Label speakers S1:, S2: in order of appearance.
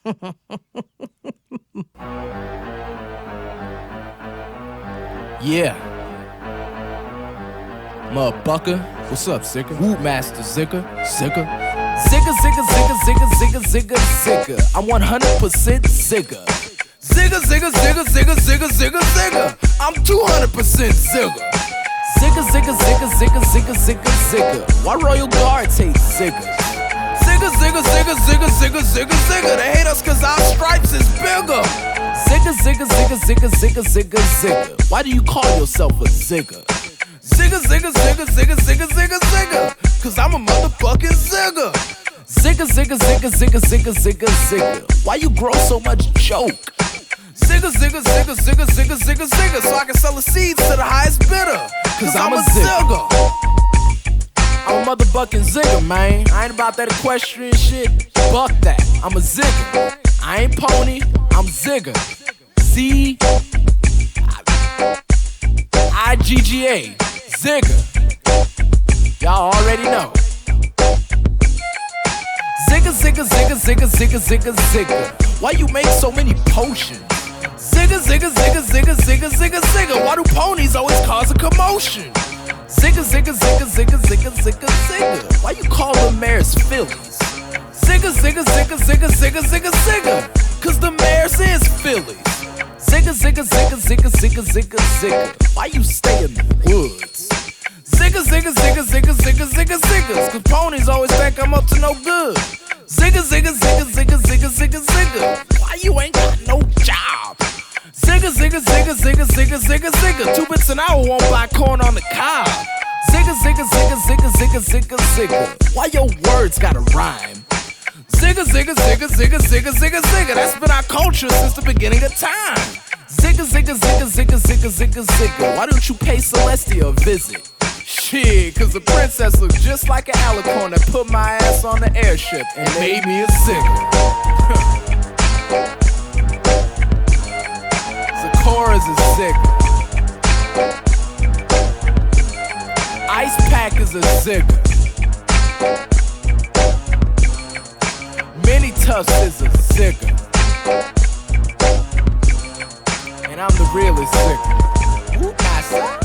S1: Yeah. Motherfucker. What's up, Zigga? Wootmaster Zigga. Zigga. Zigga, Zigga, Zigga, Zigga, Zigga, Zigga, Zigga. I'm 100% Zigga. Zigga, Zigga, Zigga, Zigga, Zigga, Zigga, Zigga. I'm 200% Zigga. Zigga, Zigga, Zigga, Zigga, Zigga, Zigga, Zigga. Why Royal Guards hate Zigga? Zigga, Zigga, Zigga, Zigga, Zigga, Zigga, Zigga. They hate us cause our stripes is bigger. Zigga, Zigga, Zigga, Zigga, Zigga, Zigga, Zigga. Why do you call yourself a Zigga? Zigga, Zigga, Zigga, Zigga, Zigga, Zigga, Zigga. Cause I'm a motherfucking Zigga. Zigga, Zigga, Zigga, Zigga, Zigga, Zigga, Zigga. Why you grow so much joke? Zigga, Zigga, Zigga, Zigga, Zigga, Zigga, Zigga. So I can sell the seeds to the highest bidder. Cause I'm a Zigga. I'm a motherfucking Zigga, man. I ain't about that equestrian shit. Fuck that. I'm a Zigga. I ain't pony. I'm Zigga. Z-I-G-G-A. Zigga. Y'all already know. Zigga, Zigga, Zigga, Zigga, Zigga, Zigga, Zigga. Why you make so many potions? Zigga, Zigga, Zigga, Zigga, Zigga, Zigga, Zigga. Why do ponies always cause a commotion? Zigga, Zigga, Zigga, Zigga, Zigga, Zigga, Zigga. Why you call the mares fillies? Zigga, Zigga, Zigga, Zigga, Zigga, Zigga, Zigga. Cause the mares is fillies. Zigga, Zigga, Zigga, Zigga, Zigga, Zigga, Zigga. Why you stay in the woods? Zigga, Zigga, Zigga, Zigga, Zigga, Zigga, Zigga. Cause ponies always think I'm up to no good. Zigga, Zigga, Zigga, Zigga, Zigga, Zigga, Zigga. Why you ain't got no job? Zigga, Zigga, Zigga, Zigga, Zigga, Zigga, Zigga. 2 bits an hour won't buy corn on the cob. Zigga, Zigga, Zigga, Zigga, Zigga, Zigga, Zigga. Why your words gotta rhyme? Zigga, Zigga, Zigga, Zigga, Zigga, Zigga, Zigga. That's been our culture since the beginning of time. Zigga, Zigga, Zigga, Zigga, Zigga, Zigga, Zigga. Why don't you pay Celestia a visit? Shit, cause the princess looked just like an alicorn that put my ass on the airship and made me a Zigga. Zikora's a Zigga. Ice Pack is a Zigga. Mini Tufts is a Zigga. And I'm the realest Zigga. Wootmaster.